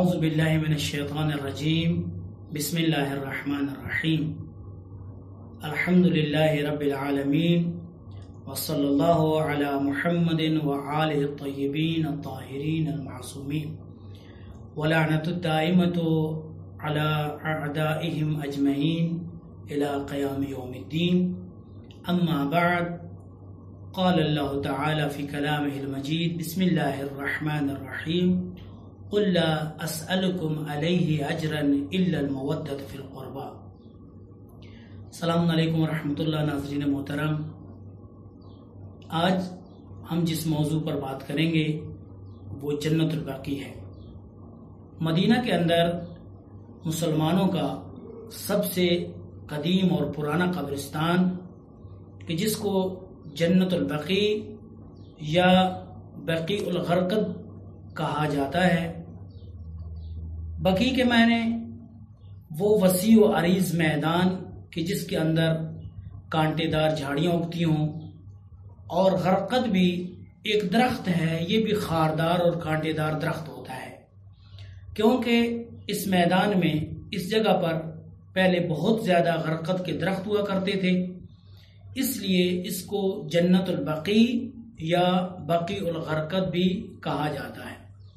اعوذ باللہ من الشیطان الرجیم بسم اللہ الرحمن الرحیم الحمد للہ رب العالمین وصلی اللہ علی محمد وآلہ الطیبین الطاہرین المعصومین ولعنت الدائمۃ علی اعدائہم اجمعین الی قیام یوم الدین اما بعد قال اللہ تعالی فی کلامہ المجید بسم اللہ الرحمن الرحیم قل لا اسألكم علیہ اجرا الا المودۃ فی القربى۔ السلام علیکم ورحمۃ اللہ۔ ناظرین محترم، آج ہم جس موضوع پر بات کریں گے وہ جنت البقیع ہے۔ مدینہ کے اندر مسلمانوں کا سب سے قدیم اور پرانا قبرستان کہ جس کو جنت البقیع یا بقیع الغرقد کہا جاتا ہے۔ بقیع کے معنی وہ وسیع و عریض میدان کہ جس کے اندر کانٹے دار جھاڑیاں اگتی ہوں، اور غرقد بھی ایک درخت ہے، یہ بھی خاردار اور کانٹے دار درخت ہوتا ہے، کیونکہ اس میدان میں اس جگہ پر پہلے بہت زیادہ غرقد کے درخت ہوا کرتے تھے، اس لیے اس کو جنت البقیع یا بقیع الغرقد بھی کہا جاتا ہے۔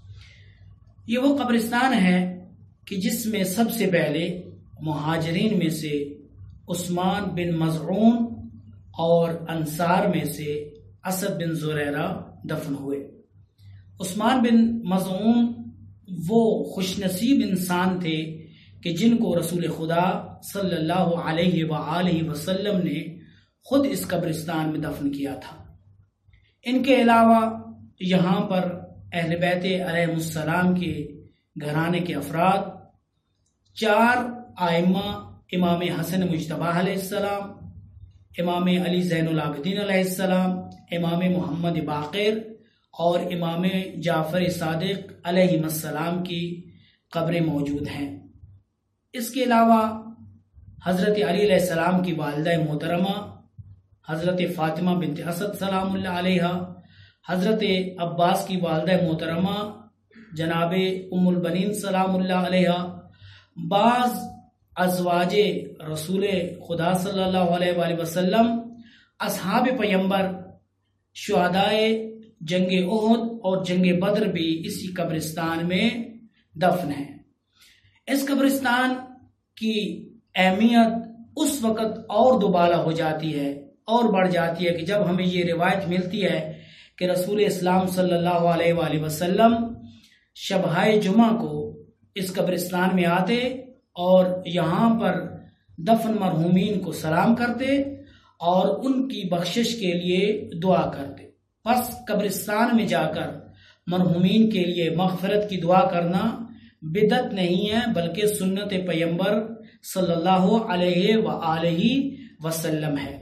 یہ وہ قبرستان ہے کہ جس میں سب سے پہلے مہاجرین میں سے عثمان بن مظعون اور انصار میں سے اسد بن زریرہ دفن ہوئے۔ عثمان بن مظعون وہ خوش نصیب انسان تھے کہ جن کو رسول خدا صلی اللہ علیہ وآلہ وسلم نے خود اس قبرستان میں دفن کیا تھا۔ ان کے علاوہ یہاں پر اہل بیت علیہ السلام کے گھرانے کے افراد، 4 ائمہ، امام حسن مجتبی علیہ السلام، امام علی زین العابدین علیہ السلام، امام محمد باقر اور امام جعفر صادق علیہ السلام کی قبریں موجود ہیں۔ اس کے علاوہ حضرت علی علیہ السلام کی والدہ محترمہ حضرت فاطمہ بنت اسد سلام اللہ علیہا، حضرت عباس کی والدہ محترمہ جناب ام البنین سلام اللہ علیہا، بعض ازواج رسول خدا صلی اللہ علیہ وآلہ وسلم، اصحاب پیمبر، شہدائے جنگ احد اور جنگ بدر بھی اسی قبرستان میں دفن ہیں۔ اس قبرستان کی اہمیت اس وقت اور دوبالا ہو جاتی ہے اور بڑھ جاتی ہے کہ جب ہمیں یہ روایت ملتی ہے کہ رسول اسلام صلی اللہ علیہ وآلہ وسلم شبہائے جمعہ کو اس قبرستان میں آتے اور یہاں پر دفن مرحومین کو سلام کرتے اور ان کی بخشش کے لیے دعا کرتے۔ پس قبرستان میں جا کر مرحومین کے لیے مغفرت کی دعا کرنا بدعت نہیں ہے، بلکہ سنت پیمبر صلی اللہ علیہ وآلہ وسلم ہے۔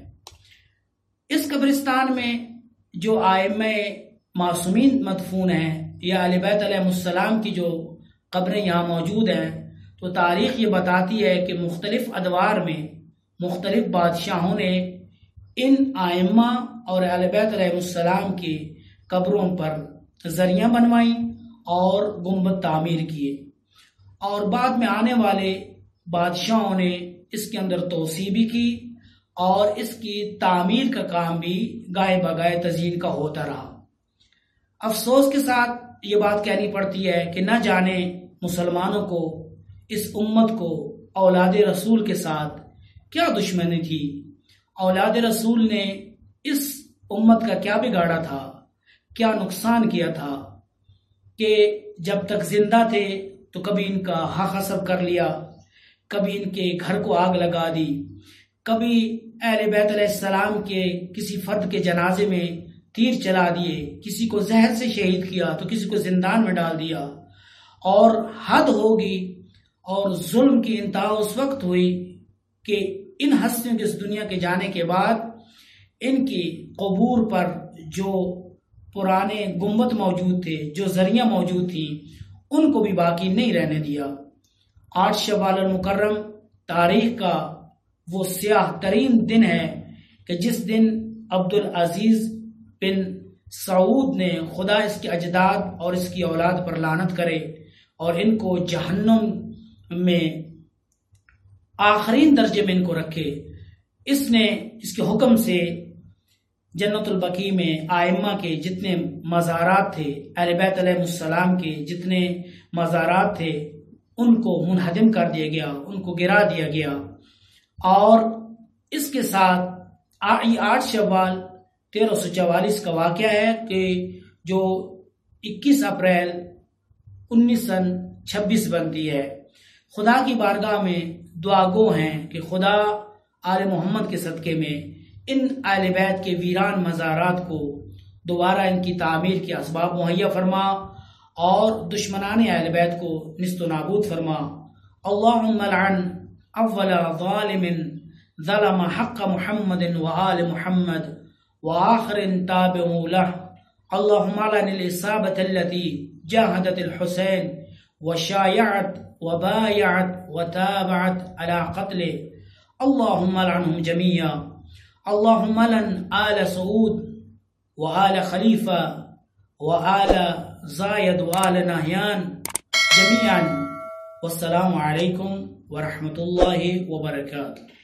اس قبرستان میں جو ائمہ معصومین مدفون ہیں یا اہل بیت علیہ السلام کی جو قبریں یہاں موجود ہیں، تو تاریخ یہ بتاتی ہے کہ مختلف ادوار میں مختلف بادشاہوں نے ان ائمہ اور اہل بیت علیہ السلام کی قبروں پر زریاں بنوائیں اور گنبد تعمیر کیے، اور بعد میں آنے والے بادشاہوں نے اس کے اندر توسیع بھی کی اور اس کی تعمیر کا کام بھی گاہے بگاہے تزئین کا ہوتا رہا۔ افسوس کے ساتھ یہ بات کہنی پڑتی ہے کہ نہ جانے مسلمانوں کو، اس امت کو اولاد رسول کے ساتھ کیا دشمنی تھی، اولاد رسول نے اس امت کا کیا بگاڑا تھا، کیا نقصان کیا تھا کہ جب تک زندہ تھے تو کبھی ان کا حق حسب کر لیا، کبھی ان کے گھر کو آگ لگا دی، کبھی اہل بیت علیہ السلام کے کسی فرد کے جنازے میں تیر چلا دیے، کسی کو زہر سے شہید کیا تو کسی کو زندان میں ڈال دیا، اور حد ہوگی اور ظلم کی انتہا اس وقت ہوئی کہ ان ہستیوں کے اس دنیا کے جانے کے بعد ان کی قبور پر جو پرانے گنبد موجود تھے، جو زریاں موجود تھیں، ان کو بھی باقی نہیں رہنے دیا۔ 8 شوال المکرم تاریخ کا وہ سیاہ ترین دن ہے کہ جس دن عبدالعزیز بن سعود نے، خدا اس کے اجداد اور اس کی اولاد پر لعنت کرے، اور ان کو جہنم میں آخرین درجے میں ان کو رکھے۔ اس نے اس کے حکم سے جنت البقیع میں آئمہ کے جتنے مزارات تھے، اہل بیت علیہ السلام کے جتنے مزارات تھے، ان کو منہدم کر دیا گیا، ان کو گرا دیا گیا۔ اور اس کے ساتھ 8 شوال 1344 کا واقعہ ہے کہ جو 21 اپریل 1926 بنتی ہے۔ خدا کی بارگاہ میں دعا گو ہیں کہ خدا آل محمد کے صدقے میں ان اہل بیت کے ویران مزارات کو دوبارہ ان کی تعمیر کے اسباب مہیا فرما اور دشمنان اہل بیت کو نیست و نابود فرما۔ اللہم لعن اول ظالم ظلم حق محمد وآل محمد وآخر تابع له، اللہم لعن الإصابة التي جاهدت الحسين وشايعت وبايعت وتابعت على قتله، اللهم لعنهم جميعا، اللهم لعن آل سعود وآل خلیفہ وآل زاید وآل نہیان جميعا، والسلام علیکم ورحمۃ اللہ وبرکاتہ۔